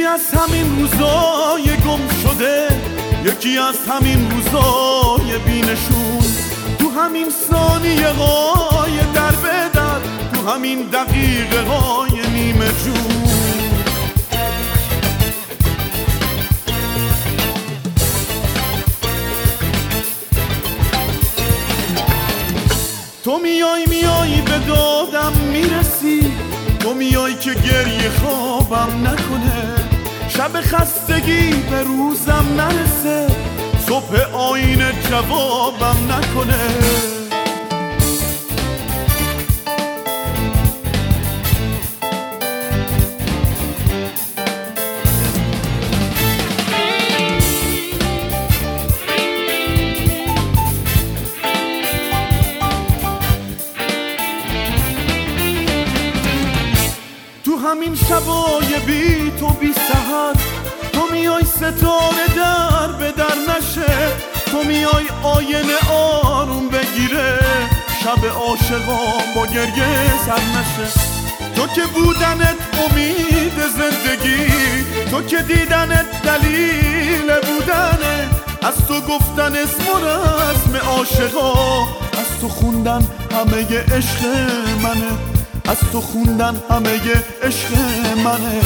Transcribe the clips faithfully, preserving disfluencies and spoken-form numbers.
از همین روزای گم شده، یکی از همین روزای بینشون، تو همین ثانیه های در به در، تو همین دقیقه های نیمه جون. تو میای میای به دادم میرسی، تو میای که گریه خوابم نکنه، شب خستگی به روزم نرسه، صبح آینه جوابم نکنه. تو همین شبای بی تو بی سحر، تو میای ستاره در به در نشه، تو میای آینه آروم بگیره، شب عاشقان با گریه سر نشه. تو که بودنت امید زندگی، تو که دیدنت دلیل بودنه، از تو گفتن اسم و رسم عاشقا، از تو خوندن همه عشق منه، از تو خوندن همه عشق منه.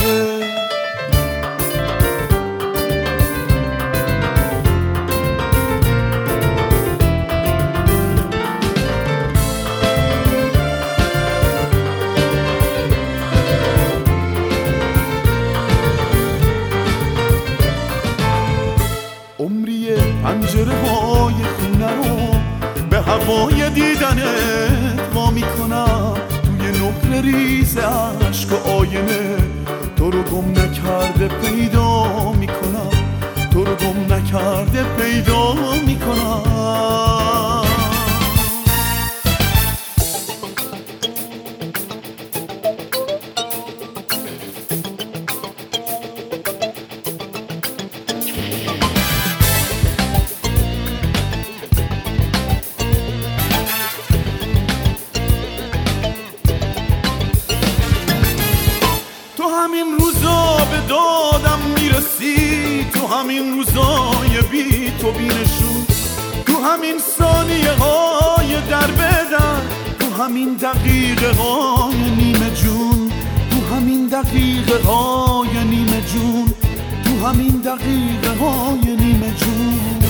عمری پنجره های خونه رو به هوای دیدنت وا میکنم، توی نقل ریز عشق و آینه تو رو گم نکرده پیدا میکنم، تو رو گم نکرده پیدا میکنم. همین روزا به دادم میرسی، تو همین روزای بی تو بینشون، تو همین ثانیه های در به در، تو همین دقیقه های نیمه جون، تو همین دقیقه های نیمه جون، تو همین دقیقه های نیمه جون.